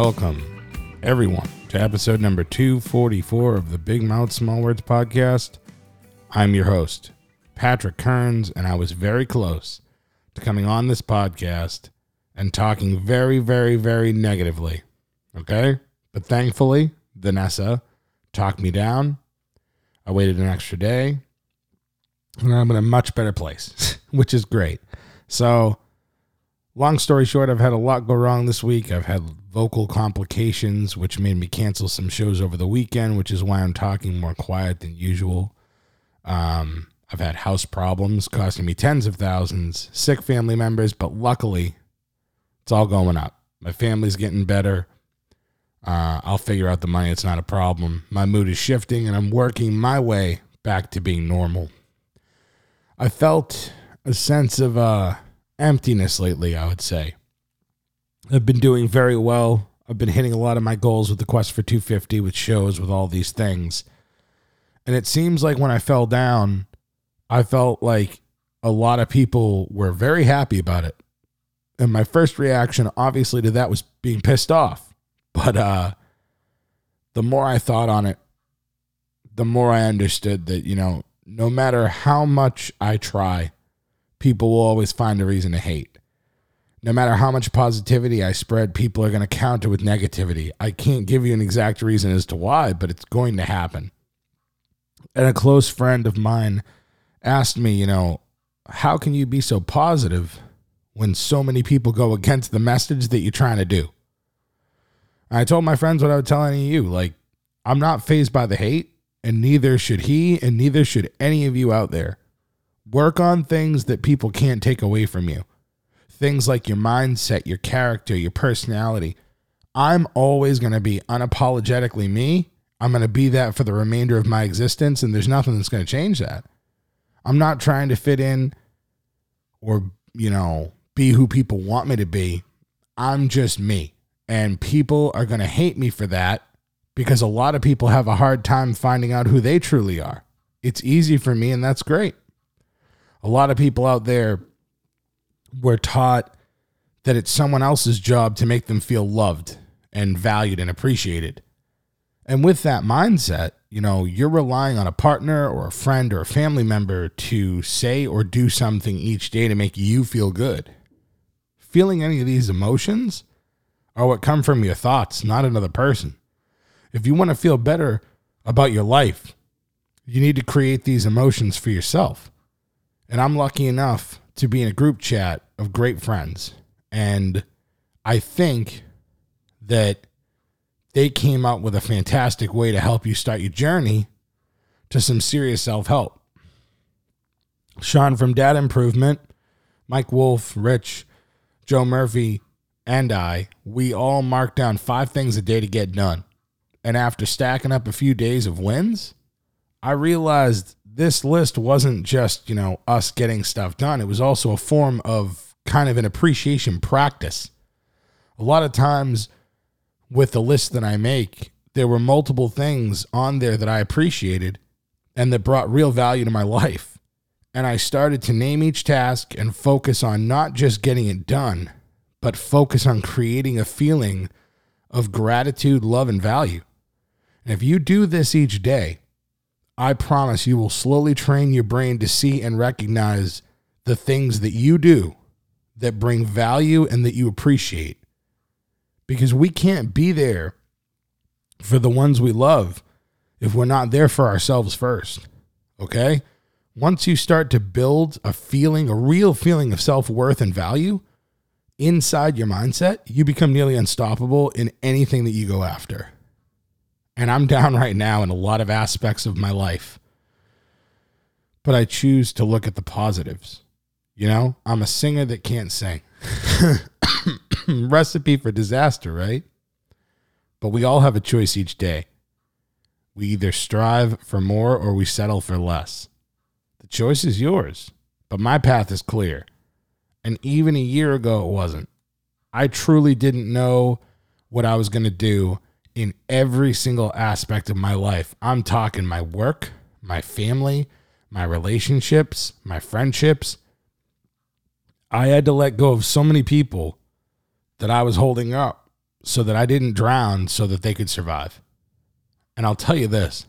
welcome, everyone, to episode number 244 of the Big Mouth Small Words podcast. I'm your host, Patrick Kearns, and I was very close to coming on this podcast and talking very, very, very negatively, okay? But thankfully, Vanessa talked me down. I waited an extra day, and I'm in a much better place, which is great. So, long story short, I've had a lot go wrong this week. I've had vocal complications, which made me cancel some shows over the weekend, which is why I'm talking more quiet than usual. I've had house problems costing me tens of thousands, sick family members, but luckily, it's all going up. My family's getting better. I'll figure out the money. It's not a problem. My mood is shifting, and I'm working my way back to being normal. I felt a sense of emptiness lately, I would say. I've been doing very well. I've been hitting a lot of my goals with the Quest for 250, with shows, with all these things. And it seems like when I fell down, I felt like a lot of people were very happy about it. And my first reaction, obviously, to that was being pissed off. But the more I thought on it, the more I understood that, no matter how much I try, people will always find a reason to hate. No matter how much positivity I spread, people are going to counter with negativity. I can't give you an exact reason as to why, but it's going to happen. And a close friend of mine asked me, how can you be so positive when so many people go against the message that you're trying to do? And I told my friends what I would tell any of you. I'm not fazed by the hate, and neither should he, and neither should any of you out there. Work on things that people can't take away from you. Things like your mindset, your character, your personality. I'm always going to be unapologetically me. I'm going to be that for the remainder of my existence, and there's nothing that's going to change that. I'm not trying to fit in or, be who people want me to be. I'm just me. And people are going to hate me for that because a lot of people have a hard time finding out who they truly are. It's easy for me, and that's great. A lot of people out there were taught that it's someone else's job to make them feel loved and valued and appreciated. And with that mindset, you're relying on a partner or a friend or a family member to say or do something each day to make you feel good. Feeling any of these emotions are what come from your thoughts, not another person. If you want to feel better about your life, you need to create these emotions for yourself. And I'm lucky enough to be in a group chat of great friends. And I think that they came up with a fantastic way to help you start your journey to some serious self-help. Sean from Data Improvement, Mike Wolf, Rich, Joe Murphy, and we all marked down 5 things a day to get done. And after stacking up a few days of wins, I realized this list wasn't just, us getting stuff done. It was also a form of kind of an appreciation practice. A lot of times with the list that I make, there were multiple things on there that I appreciated and that brought real value to my life. And I started to name each task and focus on not just getting it done, but focus on creating a feeling of gratitude, love, and value. And if you do this each day, I promise you will slowly train your brain to see and recognize the things that you do that bring value and that you appreciate. Because we can't be there for the ones we love if we're not there for ourselves first. Okay? Once you start to build a real feeling of self-worth and value inside your mindset, you become nearly unstoppable in anything that you go after. And I'm down right now in a lot of aspects of my life. But I choose to look at the positives. I'm a singer that can't sing. Recipe for disaster, right? But we all have a choice each day. We either strive for more or we settle for less. The choice is yours, but my path is clear. And even a year ago, it wasn't. I truly didn't know what I was going to do in every single aspect of my life. I'm talking my work, my family, my relationships, my friendships. I had to let go of so many people that I was holding up so that I didn't drown so that they could survive. And I'll tell you this,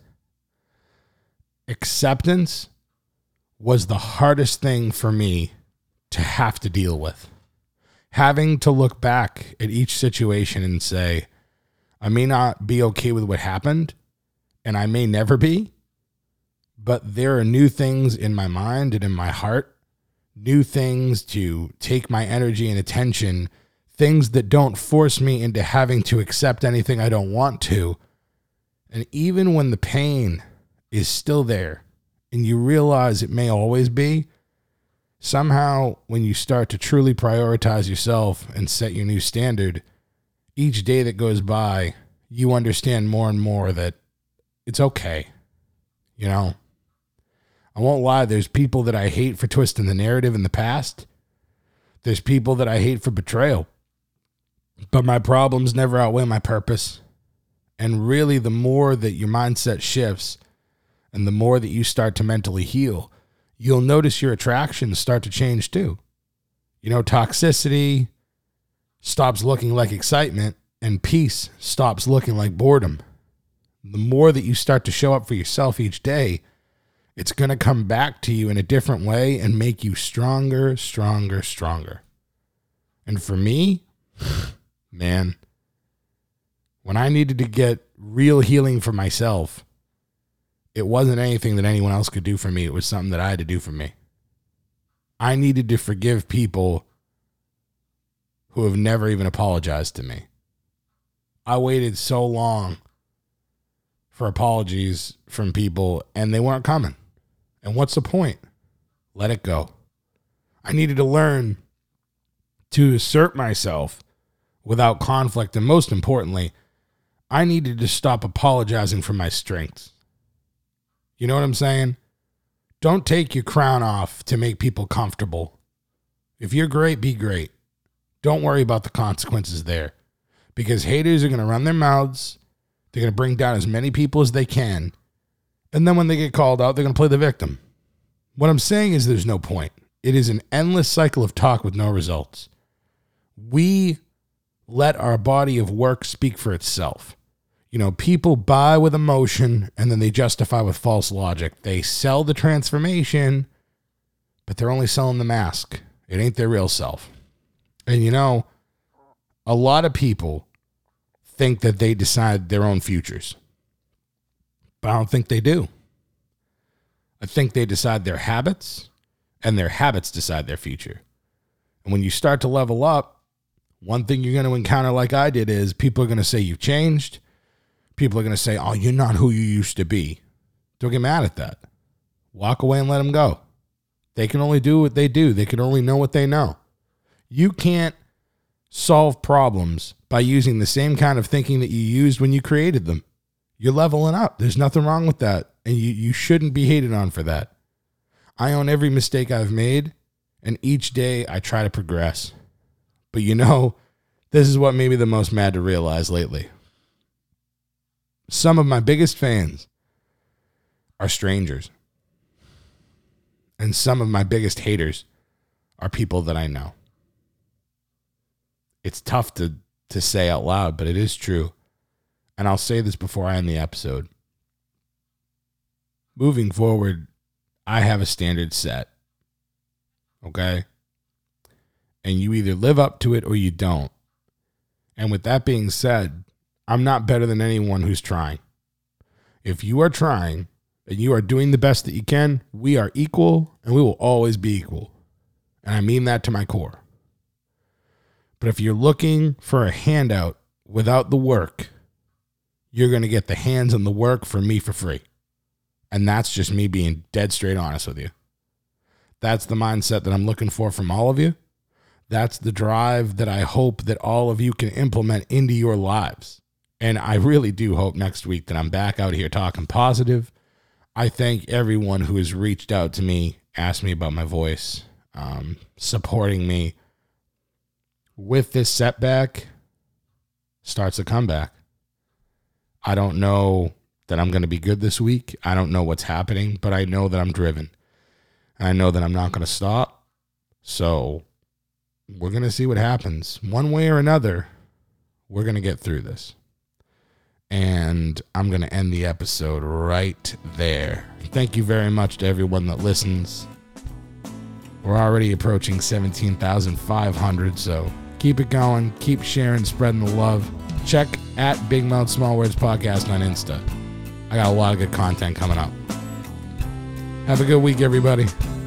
acceptance was the hardest thing for me to have to deal with. Having to look back at each situation and say, I may not be okay with what happened, and I may never be, but there are new things in my mind and in my heart, new things to take my energy and attention, things that don't force me into having to accept anything I don't want to. And even when the pain is still there and you realize it may always be, somehow when you start to truly prioritize yourself and set your new standard, each day that goes by, you understand more and more that it's okay. You know, I won't lie, there's people that I hate for twisting the narrative in the past. There's people that I hate for betrayal. But my problems never outweigh my purpose. And really, the more that your mindset shifts and the more that you start to mentally heal, you'll notice your attractions start to change too. You know, toxicity stops looking like excitement and peace stops looking like boredom. The more that you start to show up for yourself each day, it's going to come back to you in a different way and make you stronger, stronger, stronger. And for me, man, when I needed to get real healing for myself, it wasn't anything that anyone else could do for me. It was something that I had to do for me. I needed to forgive people who have never even apologized to me. I waited so long for apologies from people and they weren't coming. And what's the point? Let it go. I needed to learn to assert myself without conflict. And most importantly, I needed to stop apologizing for my strengths. You know what I'm saying? Don't take your crown off to make people comfortable. If you're great, be great. Don't worry about the consequences there. Because haters are going to run their mouths. They're going to bring down as many people as they can. And then when they get called out, they're going to play the victim. What I'm saying is there's no point. It is an endless cycle of talk with no results. We let our body of work speak for itself. You know, people buy with emotion and then they justify with false logic. They sell the transformation, but they're only selling the mask. It ain't their real self. And you know, a lot of people think that they decide their own futures, but I don't think they do. I think they decide their habits and their habits decide their future. And when you start to level up, one thing you're going to encounter like I did is people are going to say you've changed. People are going to say, oh, you're not who you used to be. Don't get mad at that. Walk away and let them go. They can only do what they do. They can only know what they know. You can't solve problems by using the same kind of thinking that you used when you created them. You're leveling up. There's nothing wrong with that. And you shouldn't be hated on for that. I own every mistake I've made, and each day I try to progress. But you know, this is what made me the most mad to realize lately. Some of my biggest fans are strangers. And some of my biggest haters are people that I know. It's tough to say out loud, but it is true. And I'll say this before I end the episode. Moving forward, I have a standard set. Okay? And you either live up to it or you don't. And with that being said, I'm not better than anyone who's trying. If you are trying and you are doing the best that you can, we are equal and we will always be equal. And I mean that to my core. But if you're looking for a handout without the work, you're going to get the hands on the work from me for free. And that's just me being dead straight honest with you. That's the mindset that I'm looking for from all of you. That's the drive that I hope that all of you can implement into your lives. And I really do hope next week that I'm back out here talking positive. I thank everyone who has reached out to me, asked me about my voice, supporting me. With this setback starts a comeback. I don't know that I'm going to be good this week. I don't know what's happening, but I know that I'm driven. And I know that I'm not going to stop. So we're going to see what happens. One way or another, We're going to get through this. And I'm going to end the episode right there. Thank you very much to everyone that listens. We're already approaching 17,500, so keep it going. Keep sharing, spreading the love. Check at Big Mouth Small Words Podcast on Insta. I got a lot of good content coming up. Have a good week, everybody.